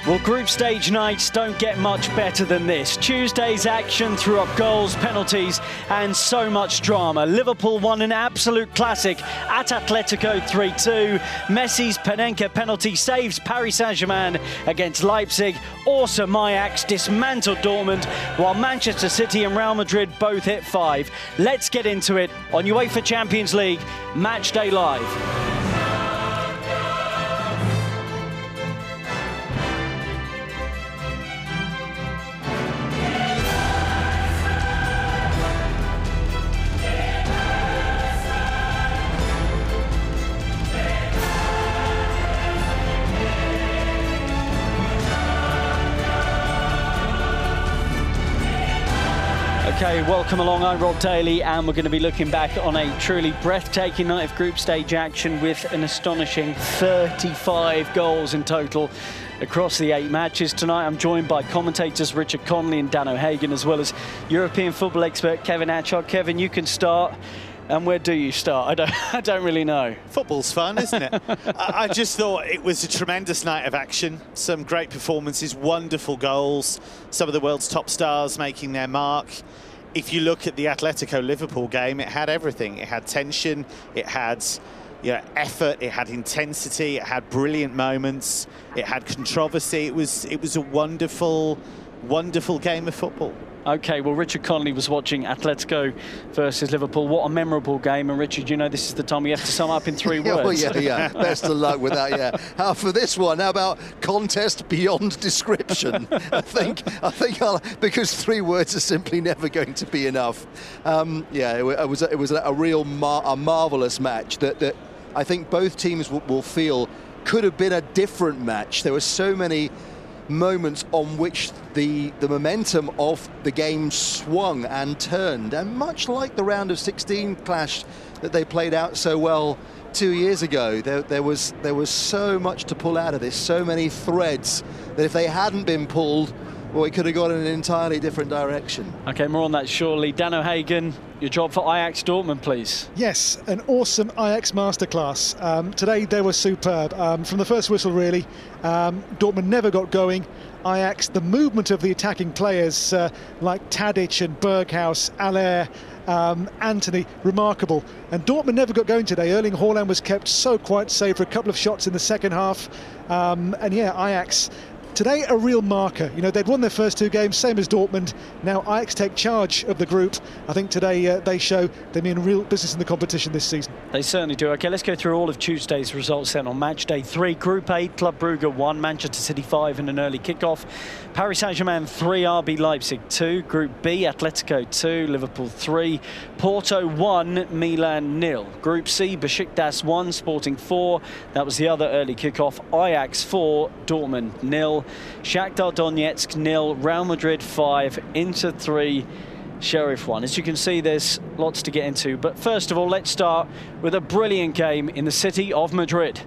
Well, group stage nights don't get much better than this. Tuesday's action threw up goals, penalties and so much drama. Liverpool won an absolute classic at Atletico 3-2. Messi's Panenka penalty saves Paris Saint-Germain against Leipzig. Awesome Ajax dismantled Dortmund, while Manchester City and Real Madrid both hit 5. Let's get into it on UEFA Champions League Match Day Live. Okay, welcome along. I'm Rob Daly, and we're going to be looking back on a truly breathtaking night of group stage action with an astonishing 35 goals in total across the 8 matches. Tonight I'm joined by commentators Richard Connolly and Dan O'Hagan, as well as European football expert Kevin Atchard. Kevin, you can start. And where do you start? I don't really know. Football's fun, isn't it? I just thought it was a tremendous night of action. Some great performances, wonderful goals. Some of the world's top stars making their mark. If you look at the Atletico-Liverpool game, it had everything. It had tension, it had effort, it had intensity, it had brilliant moments, it had controversy. It was a wonderful, wonderful game of football. OK, well, Richard Connolly was watching Atletico versus Liverpool. What a memorable game. And, Richard, you know this is the time we have to sum up in 3 words. Yeah. Best of luck with that, yeah. For this one, how about contest beyond description? I think because 3 words are simply never going to be enough. It was a real marvellous match that I think both teams will feel could have been a different match. There were so many moments on which the momentum of the game swung and turned, and much like the round of 16 clash that they played out so well 2 years ago, there was so much to pull out of this, so many threads that if they hadn't been pulled, well, it could have gone in an entirely different direction. OK, more on that shortly. Dan O'Hagan, your job for Ajax Dortmund, please. Yes, an awesome Ajax masterclass. Today they were superb. From the first whistle, really. Dortmund never got going. Ajax, the movement of the attacking players like Tadic and Berghaus, Aller, Antony, remarkable. And Dortmund never got going today. Erling Haaland was kept so quiet, save for a couple of shots in the second half. Ajax today, a real marker. You know, they'd won their first 2 games, same as Dortmund. Now Ajax take charge of the group. I think today they show they mean real business in the competition this season. They certainly do. OK, let's go through all of Tuesday's results then. On match day 3, Group A, Club Brugge 1, Manchester City 5 in an early kickoff. Paris Saint-Germain 3, RB Leipzig 2. Group B, Atletico 2, Liverpool 3. Porto 1, Milan 0. Group C, Besiktas 1, Sporting 4. That was the other early kickoff. Ajax 4, Dortmund 0. Shakhtar Donetsk 0, Real Madrid 5, Inter 3, Sheriff 1. As you can see, there's lots to get into. But first of all, let's start with a brilliant game in the city of Madrid.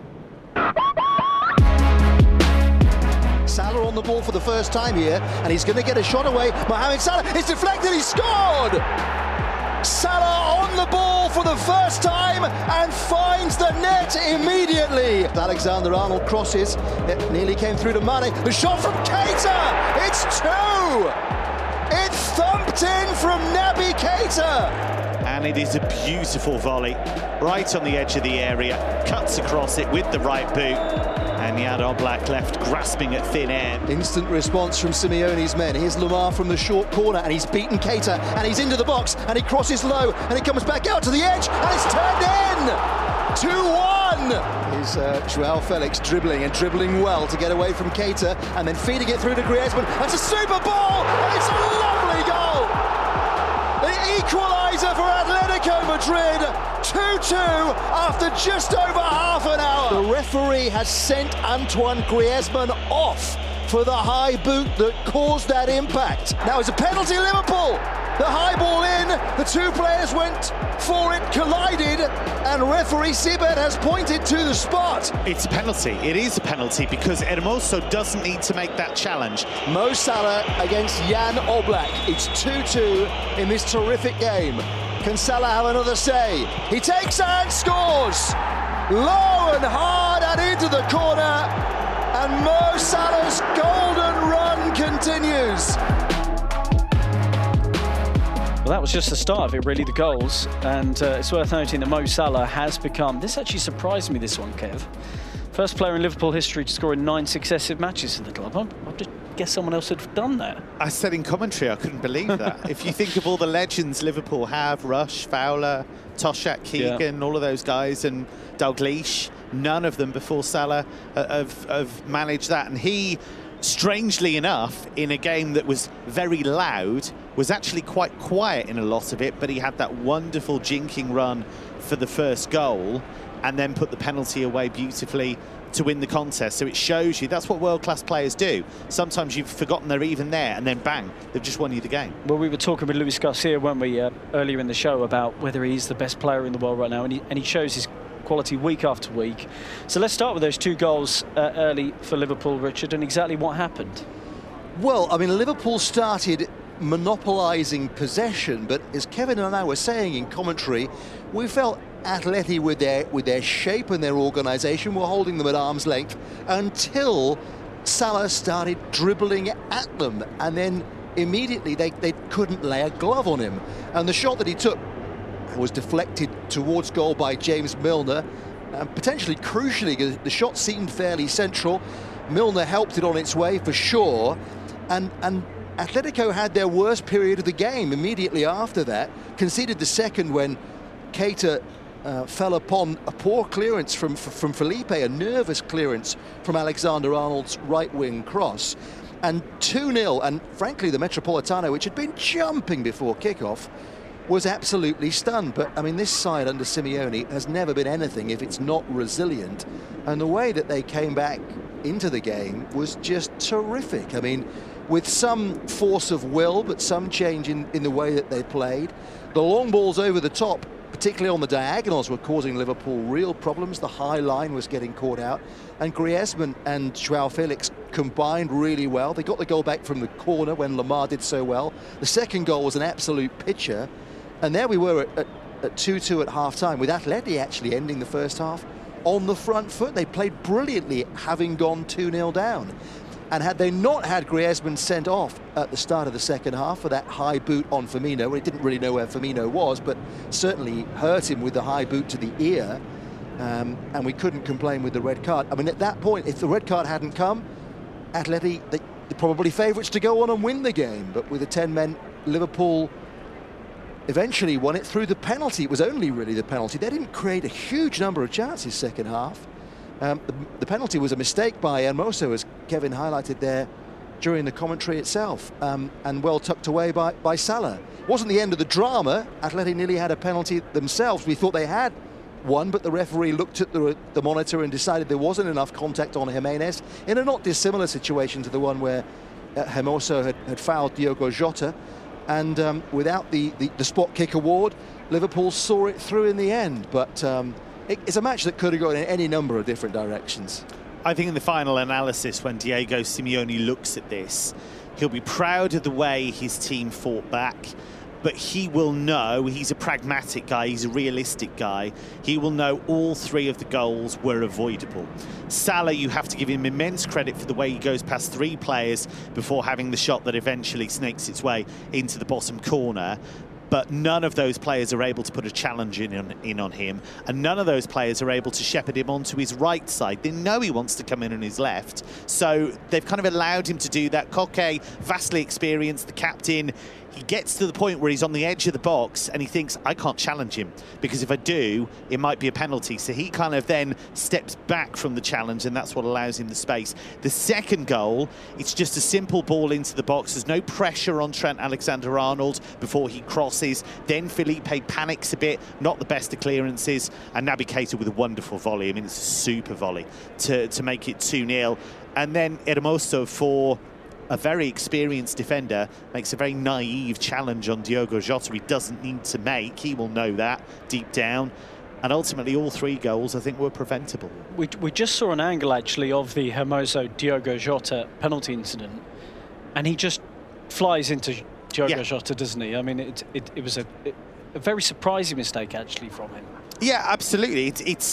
Salah on the ball for the first time here, and he's going to get a shot away. Mohamed Salah, it's deflected, he scored! Salah on the ball for the first time and finds the net immediately. Alexander-Arnold crosses, it nearly came through to Mane. The shot from Keita, it's 2! It thumped in from Naby Keita. And it is a beautiful volley, right on the edge of the area, cuts across it with the right boot. And Jan Oblak left grasping at thin air. Instant response from Simeone's men. Here's Lamar from the short corner, and he's beaten Keita, and he's into the box, and he crosses low, and he comes back out to the edge, and it's turned in! 2-1! Here's Joao Felix dribbling well to get away from Keita, and then feeding it through to Griezmann. That's a super ball, and it's a lovely goal! The equaliser for Atletico Madrid, 2-2 after just over half an hour. The referee has sent Antoine Griezmann off for the high boot that caused that impact. Now it's a penalty, Liverpool. The high ball in, the 2 players went for it, collided, and referee Sibet has pointed to the spot. It's a penalty. It is a penalty because Hermoso doesn't need to make that challenge. Mo Salah against Jan Oblak. It's 2-2 in this terrific game. Can Salah have another say? He takes and scores! Low and hard and into the corner. And Mo Salah's golden run continues. Well, that was just the start of it, really, the goals. And it's worth noting that Mo Salah has become, this actually surprised me, this one, Kev. First player in Liverpool history to score in 9 successive matches in the club. I just guess someone else had done that. I said in commentary, I couldn't believe that. If you think of all the legends Liverpool have, Rush, Fowler, Toshack, Keegan, all of those guys, and Dalglish, none of them before Salah have managed that. And he, strangely enough, in a game that was very loud, was actually quite quiet in a lot of it, but he had that wonderful jinking run for the first goal and then put the penalty away beautifully to win the contest. So it shows you that's what world-class players do. Sometimes you've forgotten they're even there, and then bang, they've just won you the game. Well, we were talking with Luis Garcia, weren't we, earlier in the show about whether he's the best player in the world right now, and he shows his quality week after week. So let's start with those 2 goals early for Liverpool, Richard, and exactly what happened. Well, I mean, Liverpool started monopolising possession, but as Kevin and I were saying in commentary, we felt Atleti with their shape and their organisation were holding them at arm's length until Salah started dribbling at them, and then immediately they couldn't lay a glove on him. And the shot that he took was deflected towards goal by James Milner, potentially crucially, the shot seemed fairly central. Milner helped it on its way for sure, and Atletico had their worst period of the game immediately after that, conceded the second when Keita fell upon a poor clearance from Felipe, a nervous clearance from Alexander-Arnold's right-wing cross. And 2-0, and frankly the Metropolitano, which had been jumping before kickoff, was absolutely stunned. But I mean, this side under Simeone has never been anything if it's not resilient, and the way that they came back into the game was just terrific. I mean, with some force of will, but some change in the way that they played. The long balls over the top, particularly on the diagonals, were causing Liverpool real problems. The high line was getting caught out, and Griezmann and Joao Felix combined really well. They got the goal back from the corner when Lamar did so well. The second goal was an absolute pitcher, and there we were at 2-2 at half-time, with Atleti actually ending the first half on the front foot. They played brilliantly, having gone 2-0 down. And had they not had Griezmann sent off at the start of the second half for that high boot on Firmino, well, he didn't really know where Firmino was, but certainly hurt him with the high boot to the ear, and we couldn't complain with the red card. I mean, at that point, if the red card hadn't come, Atleti, they're probably favourites to go on and win the game. But with the 10 men, Liverpool eventually won it through the penalty. It was only really the penalty. They didn't create a huge number of chances second half. The penalty was a mistake by Hermoso, as Kevin highlighted there during the commentary itself, and well tucked away by Salah. It wasn't the end of the drama. Atleti nearly had a penalty themselves. We thought they had one, but the referee looked at the monitor and decided there wasn't enough contact on Jimenez, in a not dissimilar situation to the one where Hermoso had fouled Diogo Jota. And without the spot kick award, Liverpool saw it through in the end. But it's a match that could have gone in any number of different directions. I think in the final analysis, when Diego Simeone looks at this, he'll be proud of the way his team fought back, but he will know, he's a pragmatic guy, he's a realistic guy, he will know all 3 of the goals were avoidable. Salah, you have to give him immense credit for the way he goes past 3 players before having the shot that eventually snakes its way into the bottom corner. But none of those players are able to put a challenge in on him, and none of those players are able to shepherd him onto his right side. They know he wants to come in on his left, so they've kind of allowed him to do that. Koke, vastly experienced, the captain, he gets to the point where he's on the edge of the box and he thinks, I can't challenge him, because if I do, it might be a penalty. So he kind of then steps back from the challenge, and that's what allows him the space. The second goal, it's just a simple ball into the box. There's no pressure on Trent Alexander-Arnold before he crosses. Then Felipe panics a bit, not the best of clearances, and Naby Keita with a wonderful volley. I mean, it's a super volley to make it 2-0. And then Hermoso, for a very experienced defender, makes a very naive challenge on Diogo Jota he doesn't need to make. He will know that deep down. And ultimately, all 3 goals, I think, were preventable. We just saw an angle, actually, of the Hermoso-Diogo Jota penalty incident, and he just flies into Diogo Jota, doesn't he? I mean, it was a very surprising mistake, actually, from him. Yeah, absolutely. It's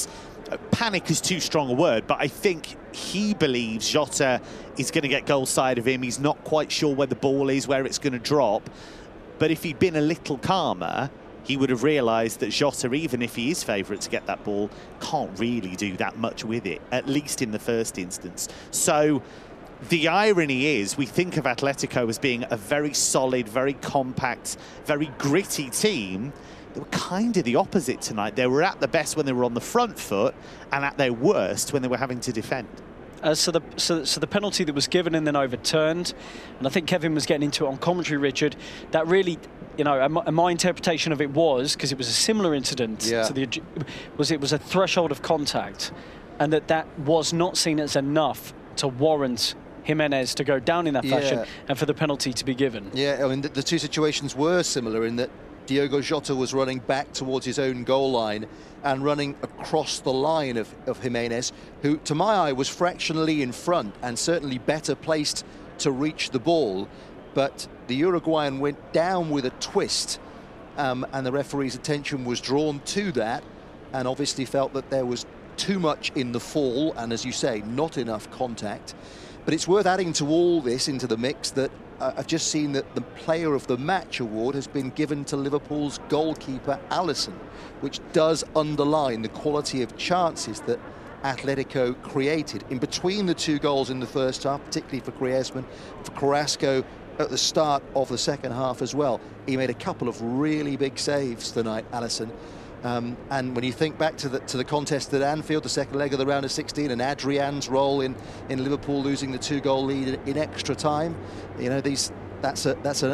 panic is too strong a word, but I think he believes Jota is going to get goal side of him. He's not quite sure where the ball is, where it's going to drop. But if he'd been a little calmer, he would have realised that Jota, even if he is favourite to get that ball, can't really do that much with it, at least in the first instance. So the irony is we think of Atletico as being a very solid, very compact, very gritty team. They were kind of the opposite tonight. They were at the best when they were on the front foot and at their worst when they were having to defend. So the penalty that was given and then overturned, and I think Kevin was getting into it on commentary, Richard, that really, you know, and my interpretation of it was, because it was a similar incident to it was a threshold of contact, and that was not seen as enough to warrant Jimenez to go down in that fashion and for the penalty to be given. Yeah, I mean, the two situations were similar in that Diogo Jota was running back towards his own goal line and running across the line of Jimenez, who, to my eye, was fractionally in front and certainly better placed to reach the ball. But the Uruguayan went down with a twist, and the referee's attention was drawn to that, and obviously felt that there was too much in the fall, and as you say, not enough contact. But it's worth adding to all this into the mix that I've just seen that the Player of the Match award has been given to Liverpool's goalkeeper, Alisson, which does underline the quality of chances that Atletico created in between the two goals in the first half, particularly for Griezmann, for Carrasco at the start of the second half as well. He made a couple of really big saves tonight, Alisson. And when you think back to the contest at Anfield, the second leg of the round of 16, and Adrian's role in Liverpool losing the 2-goal lead in extra time, you know, that's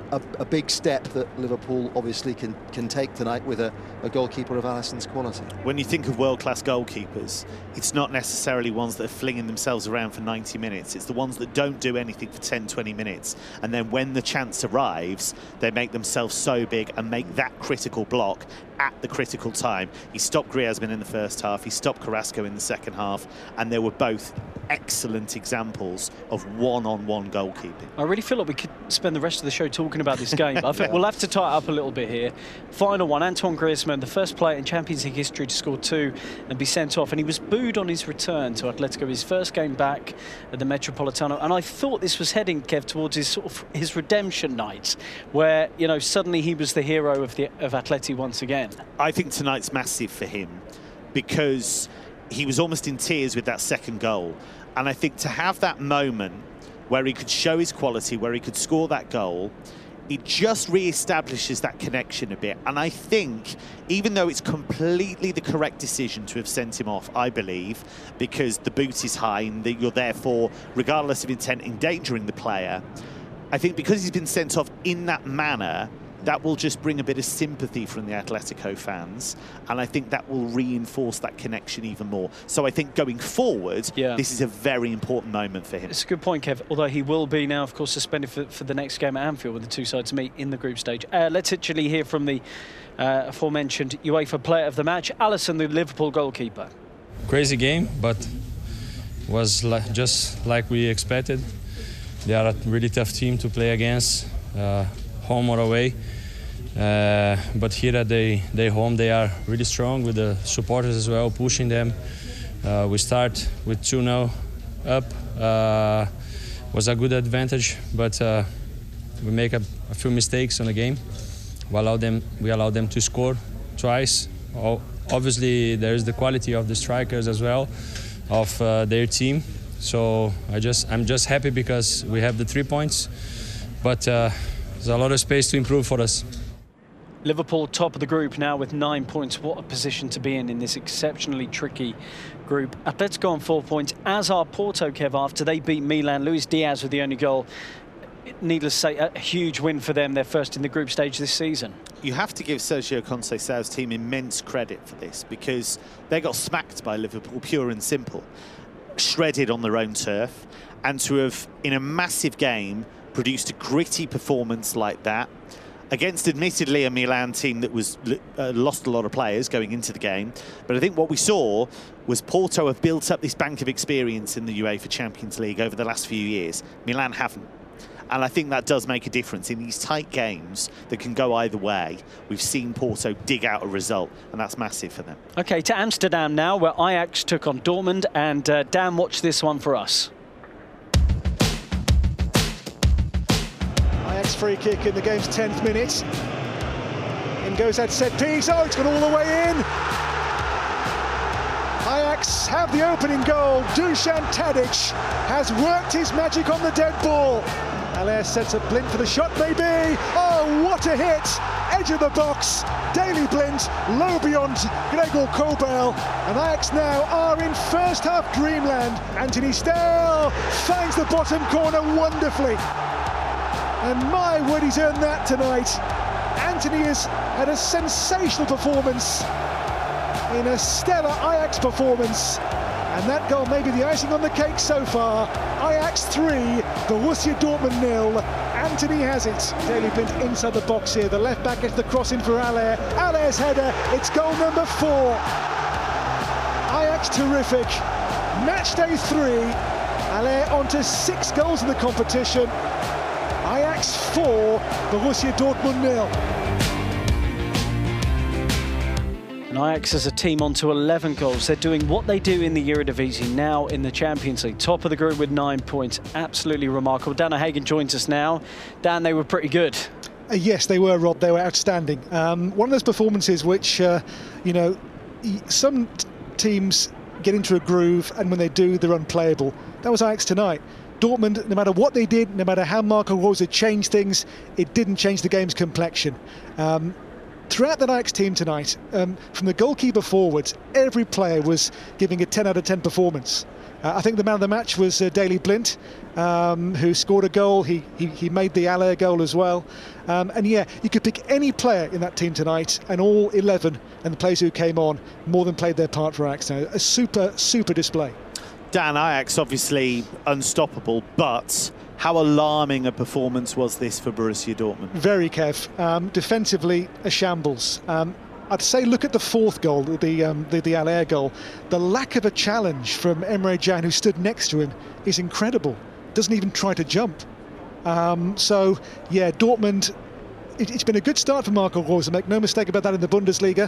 a big step that Liverpool obviously can take tonight with a goalkeeper of Alisson's quality. When you think of world-class goalkeepers, it's not necessarily ones that are flinging themselves around for 90 minutes. It's the ones that don't do anything for 10, 20 minutes. And then when the chance arrives, they make themselves so big and make that critical block at the critical time. He stopped Griezmann in the first half, he stopped Carrasco in the second half, and they were both excellent examples of one-on-one goalkeeping. I really feel like we could spend the rest of the show talking about this game. I think we'll have to tie it up a little bit here. Final one, Antoine Griezmann, the first player in Champions League history to score 2 and be sent off, and he was booed on his return to Atletico, his first game back at the Metropolitano, and I thought this was heading, Kev, towards his redemption night, where, you know, suddenly he was the hero of Atleti once again. I think tonight's massive for him because he was almost in tears with that second goal, and I think to have that moment where he could show his quality, where he could score that goal, it just re-establishes that connection a bit. And I think, even though it's completely the correct decision to have sent him off, I believe, because the boot is high and that you're therefore, regardless of intent, endangering the player, I think because he's been sent off in that manner, that will just bring a bit of sympathy from the Atletico fans, and I think that will reinforce that connection even more. So I think going forward, this is a very important moment for him. It's a good point, Kev, although he will be now, of course, suspended for the next game at Anfield with the two sides meet in the group stage. Let's actually hear from the aforementioned UEFA Player of the Match, Alisson, the Liverpool goalkeeper. Crazy game, but was just like we expected. They are a really tough team to play against, home or away. But here at their home, they are really strong with the supporters as well, pushing them. We start with 2-0 up. Was a good advantage, but we make a few mistakes on the game. We allow them to score twice. Obviously, there is the quality of the strikers as well, of their team. So I'm just happy because we have the 3 points, but there's a lot of space to improve for us. Liverpool top of the group now with 9 points. What a position to be in this exceptionally tricky group. Atletico on 4 points, as are Porto, Kev, after they beat Milan. Luis Diaz with the only goal. Needless to say, a huge win for them. They're first in the group stage this season. You have to give Sergio Conceição's team immense credit for this, because they got smacked by Liverpool, pure and simple. Shredded on their own turf, and to have, in a massive game, produced a gritty performance like that against admittedly a Milan team that was lost a lot of players going into the game. But I think what we saw was Porto have built up this bank of experience in the UEFA Champions League over the last few years. Milan haven't. And I think that does make a difference in these tight games that can go either way. We've seen Porto dig out a result, and that's massive for them. OK, to Amsterdam now, where Ajax took on Dortmund. And Dan, watch this one for us. Ajax free kick in the game's 10th minute. In goes that set piece. Oh, it's gone all the way in. Ajax have the opening goal. Dusan Tadic has worked his magic on the dead ball. Haller sets up Blind for the shot, maybe. Oh, what a hit! Edge of the box. Daley Blind, low beyond Gregor Kobel. And Ajax now are in first half dreamland. Anthony Stell finds the bottom corner wonderfully. And my word, he's earned that tonight. Anthony has had a sensational performance in a stellar Ajax performance. And that goal may be the icing on the cake so far. Ajax 3, Borussia Dortmund 0. Anthony has it. Daley Blind inside the box here. The left back gets the cross in for Haller. Haller's header. It's goal number 4. Ajax terrific. Match day 3. Haller on to 6 goals in the competition. Ajax 4, Borussia Dortmund 0. And Ajax as a team on to 11 goals. They're doing what they do in the Eredivisie now in the Champions League. Top of the group with 9 points. Absolutely remarkable. Dan O'Hagan joins us now. Dan, they were pretty good. Yes, they were, Rob. They were outstanding. One of those performances which, you know, some teams get into a groove, and when they do, they're unplayable. That was Ajax tonight. Dortmund, no matter what they did, no matter how Marco Rose changed things, it didn't change the game's complexion. Throughout the Ajax team tonight, from the goalkeeper forwards, every player was giving a 10 out of 10 performance. I think the man of the match was Daley Blind, who scored a goal. He made the Haller goal as well. And yeah, you could pick any player in that team tonight, and all 11 and the players who came on more than played their part for Ajax. Now, a super display. Dan, Ajax obviously unstoppable, but how alarming a performance was this for Borussia Dortmund? Very, Kev. Defensively, a shambles. I'd say look at the 4th goal, the Haller goal. The lack of a challenge from Emre Can, who stood next to him, is incredible. Doesn't even try to jump. So, yeah, Dortmund, it's been a good start for Marco Rose. Make no mistake about that in the Bundesliga.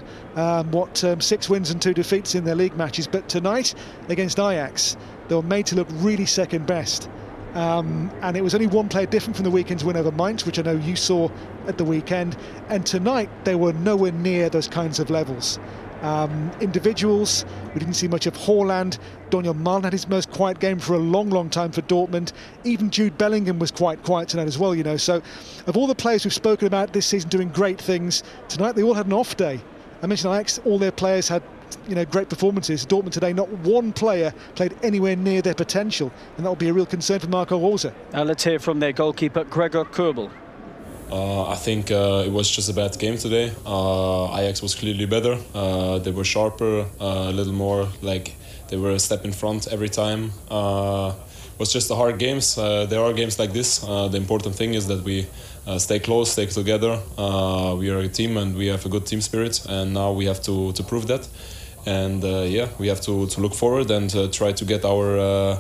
6 wins and 2 defeats in their league matches. But tonight, against Ajax, they were made to look really second best. And it was only one player different from the weekend's win over Mainz, which I know you saw at the weekend. And tonight, they were nowhere near those kinds of levels. Individuals, we didn't see much of Haaland. Daniel Malin had his most quiet game for a long time for Dortmund. Even Jude Bellingham was quite quiet tonight as well, you know. So, of all the players we've spoken about this season doing great things, tonight they all had an off day. I mentioned Ajax, all their players had, you know, great performances. Dortmund today, not one player played anywhere near their potential, and that will be a real concern for Marco Rose. Now let's hear from their goalkeeper, Gregor Kobel. I think it was just a bad game today. Ajax was clearly better. They were sharper, a little more like they were a step in front every time. It was just a hard games. There are games like this. The important thing is that we stay close, stay together. We are a team and we have a good team spirit, and now we have to prove that. And yeah, we have to look forward and try to get our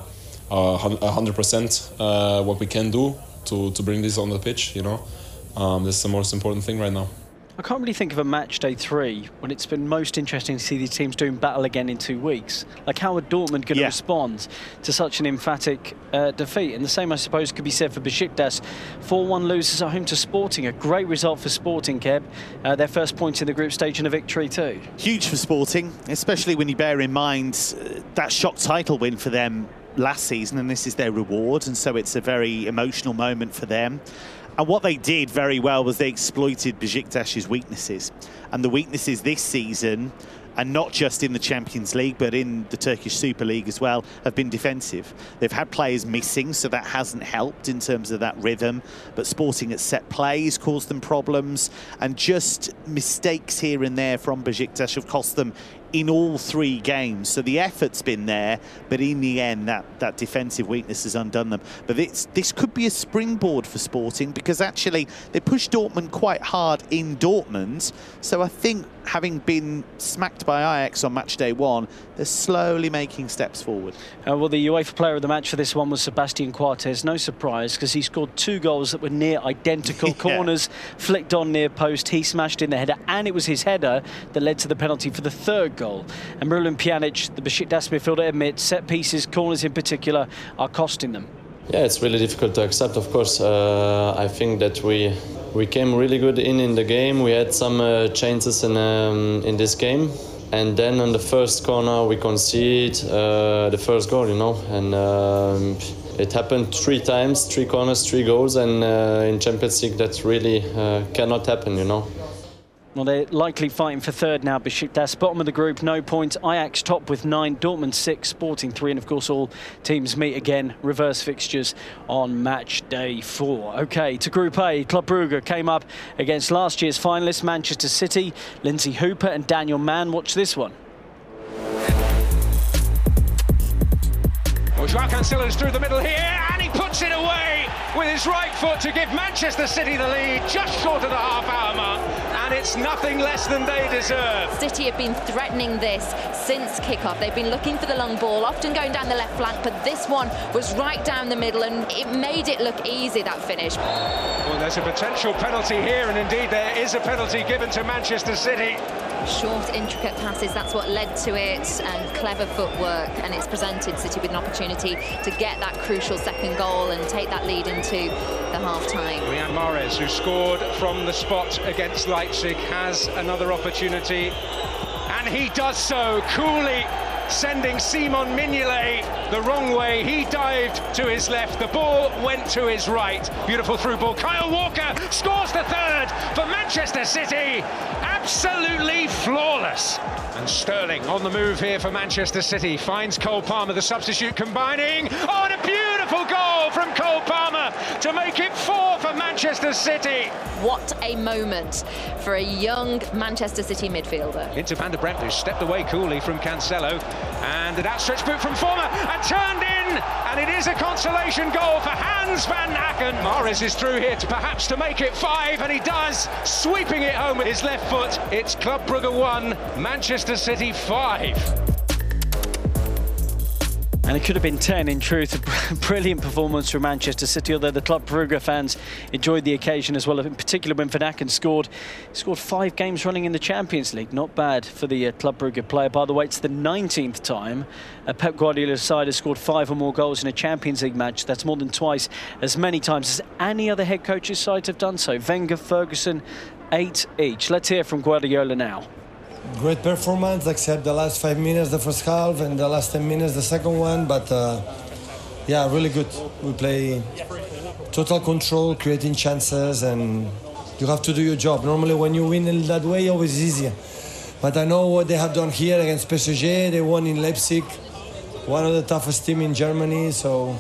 100% what we can do to bring this on the pitch, you know. This is the most important thing right now. I can't really think of a match day 3 when it's been most interesting to see these teams doing battle again in 2 weeks. Like, how are Dortmund going to respond to such an emphatic defeat? And the same, I suppose, could be said for Besiktas. 4-1 loses at home to Sporting. A great result for Sporting, Keb. Their first point in the group stage and a victory too. Huge for Sporting, especially when you bear in mind that shock title win for them last season, and this is their reward, and so it's a very emotional moment for them. And what they did very well was they exploited Besiktas's weaknesses. And the weaknesses this season, and not just in the Champions League, but in the Turkish Super League as well, have been defensive. They've had players missing, so that hasn't helped in terms of that rhythm. But Sporting at set plays caused them problems, and just mistakes here and there from Besiktas have cost them in all 3 games. So the effort's been there, but in the end, that defensive weakness has undone them. But this could be a springboard for Sporting, because actually they pushed Dortmund quite hard in Dortmund. So I think having been smacked by Ajax on match day 1, they're slowly making steps forward. Well, the UEFA player of the match for this one was Sebastian Coates. No surprise, because he scored 2 goals that were near identical corners, flicked on near post. He smashed in the header, and it was his header that led to the penalty for the 3rd goal. And Miralem Pjanic, the Besiktas midfielder, admits set pieces, corners in particular, are costing them. Yeah, it's really difficult to accept, of course. I think that we came really good in the game. We had some chances in this game. And then on the first corner, we concede the first goal, you know. And it happened 3 times, 3 corners, 3 goals. And in Champions League, that really cannot happen, you know. Well, they're likely fighting for 3rd now. Besiktas, bottom of the group, no points. Ajax top with 9, Dortmund 6, Sporting 3. And, of course, all teams meet again. Reverse fixtures on match day 4. OK, to Group A, Club Brugge came up against last year's finalists, Manchester City. Lindsay Hooper and Daniel Mann. Watch this one. Well, Joao Cancelo's through the middle here, and he puts it away with his right foot to give Manchester City the lead, just short of the half-hour mark, and it's nothing less than they deserve. City have been threatening this since kick-off. They've been looking for the long ball, often going down the left flank, but this one was right down the middle, and it made it look easy, that finish. Well, there's a potential penalty here, and indeed there is a penalty given to Manchester City. Short, intricate passes, that's what led to it, and clever footwork, and it's presented City with an opportunity to get that crucial 2nd goal and take that lead into the half-time. Riyad Mahrez, who scored from the spot against Leipzig, has another opportunity, and he does so coolly, sending Simon Mignolet the wrong way. He dived to his left, the ball went to his right. Beautiful through ball. Kyle Walker scores the 3rd for Manchester City. Absolutely flawless. And Sterling on the move here for Manchester City. Finds Cole Palmer, the substitute, combining. Oh, and a beautiful goal from Cole Palmer to make it 4 for Manchester City. What a moment for a young Manchester City midfielder. Into Van der Bremt, who stepped away coolly from Cancelo. And an outstretched boot from Former, and turned in, and it is a consolation goal for Hans van Aken. Mahrez is through here perhaps to make it 5, and he does, sweeping it home with his left foot. It's Club Brugge 1, Manchester City 5. And it could have been 10 in truth. A brilliant performance from Manchester City, although the Club Brugge fans enjoyed the occasion as well, in particular when Van Aken scored 5 games running in the Champions League. Not bad for the Club Brugge player. By the way, it's the 19th time Pep Guardiola's side has scored 5 or more goals in a Champions League match. That's more than twice as many times as any other head coach's sides have done so. Wenger, Ferguson, 8 each. Let's hear from Guardiola now. Great performance, except the last 5 minutes, the first half, and the last 10 minutes, the second one. But yeah, really good. We play total control, creating chances, and you have to do your job. Normally, when you win in that way, always easier. But I know what they have done here against PSG. They won in Leipzig, one of the toughest teams in Germany. So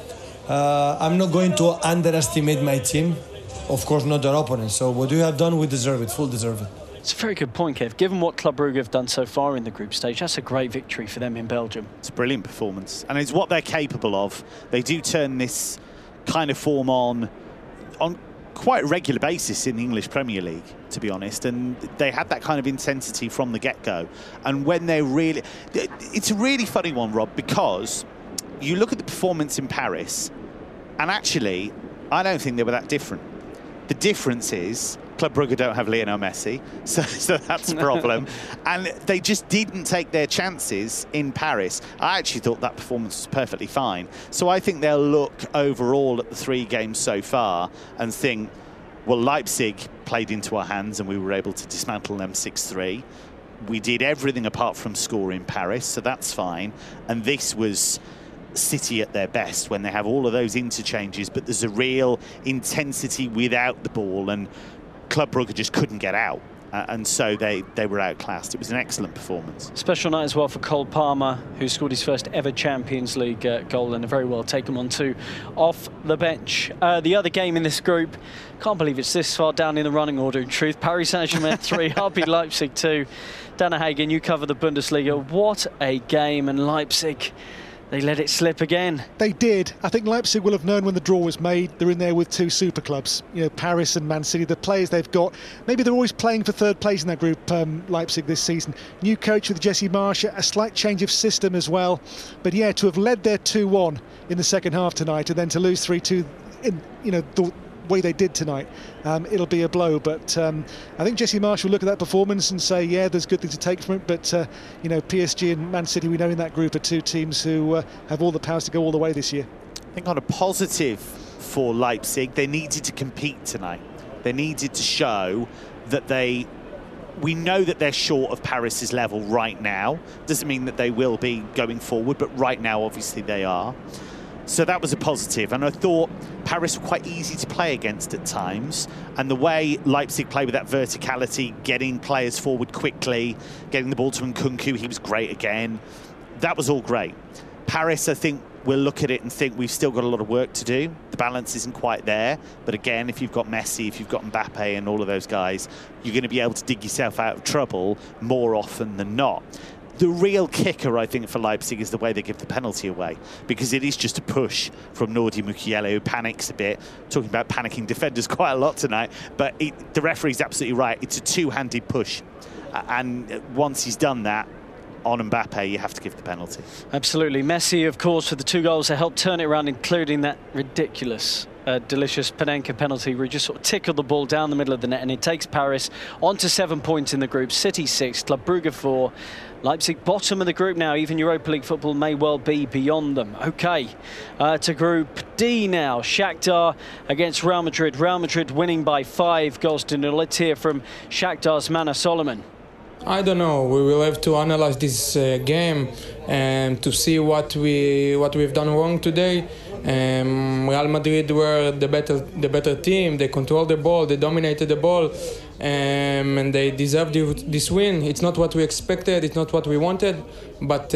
I'm not going to underestimate my team. Of course, not their opponents. So what we have done, we deserve it, full deserve it. It's a very good point, Kev. Given what Club Brugge have done so far in the group stage, that's a great victory for them in Belgium. It's a brilliant performance, and it's what they're capable of. They do turn this kind of form on quite a regular basis in the English Premier League, to be honest, and they had that kind of intensity from the get-go. And when they're really... It's a really funny one, Rob, because you look at the performance in Paris, and actually, I don't think they were that different. The difference is Club Brugge don't have Lionel Messi, so that's a problem. And they just didn't take their chances in Paris. I actually thought that performance was perfectly fine. So I think they'll look overall at the 3 games so far and think, well, Leipzig played into our hands and we were able to dismantle them 6-3. We did everything apart from score in Paris, so that's fine. And this was City at their best when they have all of those interchanges, but there's a real intensity without the ball, and Club Brugge just couldn't get out, and so they were outclassed. It was an excellent performance. Special night as well for Cole Palmer, who scored his first ever Champions League goal, and a very well taken one too off the bench. The other game in this group, can't believe it's this far down in the running order in truth. Paris Saint-Germain 3, RB Leipzig 2. Dana Hagen, you cover the Bundesliga. What a game, and Leipzig They let it slip again. They did. I think Leipzig will have known when the draw was made. They're in there with two super clubs, you know, Paris and Man City. The players they've got, maybe they're always playing for third place in that group, Leipzig this season. New coach with Jesse Marsch, a slight change of system as well. But yeah, to have led their 2-1 in the second half tonight and then to lose 3-2 in, you know, the way they did tonight, it'll be a blow. But I think Jesse Marsch will look at that performance and say, yeah, there's good things to take from it. But you know, PSG and Man City, we know in that group are two teams who have all the powers to go all the way this year. I think on a positive for Leipzig, they needed to compete tonight. They needed to show that we know that they're short of Paris's level right now. Doesn't mean that they will be going forward, but right now, obviously, they are. So that was a positive, and I thought Paris were quite easy to play against at times, and the way Leipzig play with that verticality, getting players forward quickly, getting the ball to Nkunku, he was great again. That was all great. Paris, I think, will look at it and think we've still got a lot of work to do. The balance isn't quite there, but again, if you've got Messi, if you've got Mbappe and all of those guys, you're going to be able to dig yourself out of trouble more often than not. The real kicker, I think, for Leipzig is the way they give the penalty away, because it is just a push from Nordi Mukiele, who panics a bit. Talking about panicking defenders quite a lot tonight, but the referee's absolutely right. It's a two-handed push, and once he's done that, on Mbappe, you have to give the penalty. Absolutely. Messi, of course, with the 2 goals that helped turn it around, including that ridiculous, delicious Panenka penalty where he just sort of tickled the ball down the middle of the net, and it takes Paris on to 7 points in the group. City 6, Club Brugge 4. Leipzig bottom of the group now. Even Europa League football may well be beyond them. Okay, to Group D now. Shakhtar against Real Madrid. Real Madrid winning by 5-0. Let's hear from Shakhtar's Mana Solomon. I don't know. We will have to analyze this game and to see what we've done wrong today. Real Madrid were the better team. They controlled the ball. They dominated the ball, and they deserved this win. It's not what we expected. It's not what we wanted, but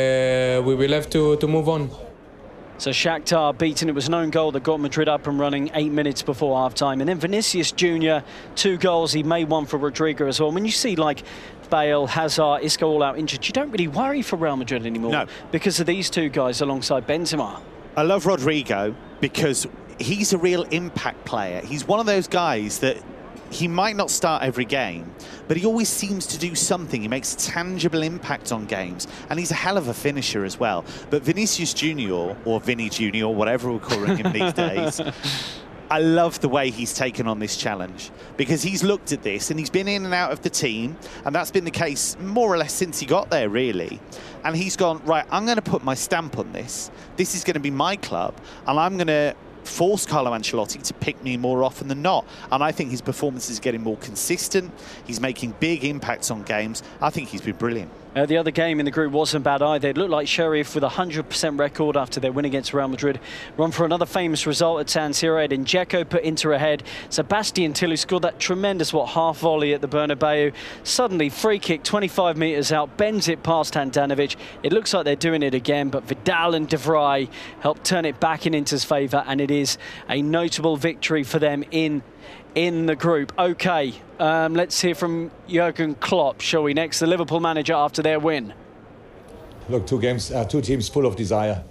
we will have to move on. So Shakhtar beaten. It was an own goal that got Madrid up and running 8 minutes before half-time. And then Vinicius Junior, 2 goals. He made one for Rodrigo as well. When you see like Bale, Hazard, Isco all out injured, you don't really worry for Real Madrid anymore. No. Because of these 2 guys alongside Benzema. I love Rodrigo because he's a real impact player. He's one of those guys that he might not start every game, but he always seems to do something. He makes a tangible impact on games, and he's a hell of a finisher as well. But Vinicius Junior, or Vinny Junior, whatever we're calling him these days, I love the way he's taken on this challenge, because he's looked at this and he's been in and out of the team, and that's been the case more or less since he got there, really. And he's gone, right, I'm going to put my stamp on this. This is going to be my club, and I'm going to force Carlo Ancelotti to pick me more often than not. And I think his performance is getting more consistent. He's making big impacts on games. I think he's been brilliant. The other game in the group wasn't bad either. It looked like Sheriff with a 100% record after their win against Real Madrid. Run for another famous result at San Siro. Edin Dzeko put Inter ahead. Sebastian Till, who scored that tremendous, half volley at the Bernabeu. Suddenly, free kick 25 metres out, bends it past Handanovic. It looks like they're doing it again, but Vidal and De Vrij helped turn it back in Inter's favour, and it is a notable victory for them in the group. Okay, let's hear from Jurgen Klopp, shall we? Next, the Liverpool manager after their win. Look, 2 games, 2 teams full of desire.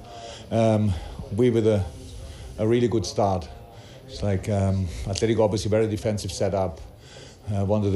We with a really good start. It's like Atletico, obviously very defensive setup. Wanted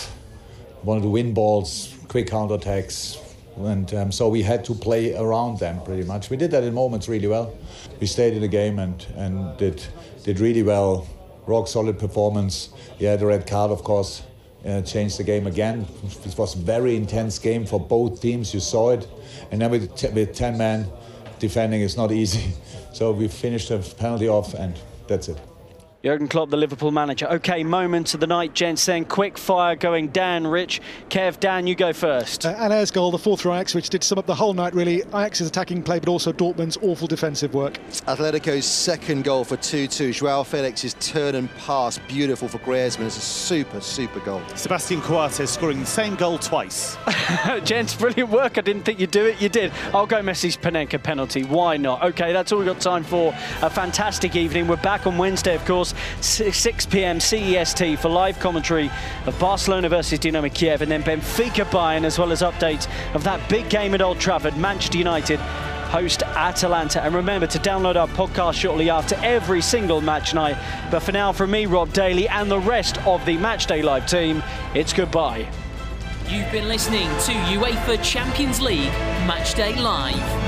to win balls, quick counterattacks, and so we had to play around them pretty much. We did that in moments really well. We stayed in the game and did really well. Rock solid performance. Yeah, the red card, of course, changed the game again. It was a very intense game for both teams. You saw it, and then with 10 men defending, it's not easy. So we finished the penalty off, and that's it. Jurgen Klopp, the Liverpool manager. Okay, moment of the night, gents, then quick fire going. Dan, Rich, Kev, Dan, you go first. Haller goal, the 4th for Ajax, which did sum up the whole night, really. Ajax's attacking play, but also Dortmund's awful defensive work. Atletico's 2nd goal for 2-2. Joao Felix's turn and pass, beautiful for Griezmann. It's a super, super goal. Sebastian Coates scoring the same goal twice. Gents, brilliant work. I didn't think you'd do it. You did. I'll go Messi's Panenka penalty. Why not? Okay, that's all we've got time for. A fantastic evening. We're back on Wednesday, of course. 6 p.m. CEST for live commentary of Barcelona versus Dynamo Kiev, and then Benfica Bayern, as well as updates of that big game at Old Trafford. Manchester United host Atalanta. And remember to download our podcast shortly after every single match night. But for now, from me, Rob Daly, and the rest of the Matchday Live team, it's goodbye. You've been listening to UEFA Champions League Matchday Live.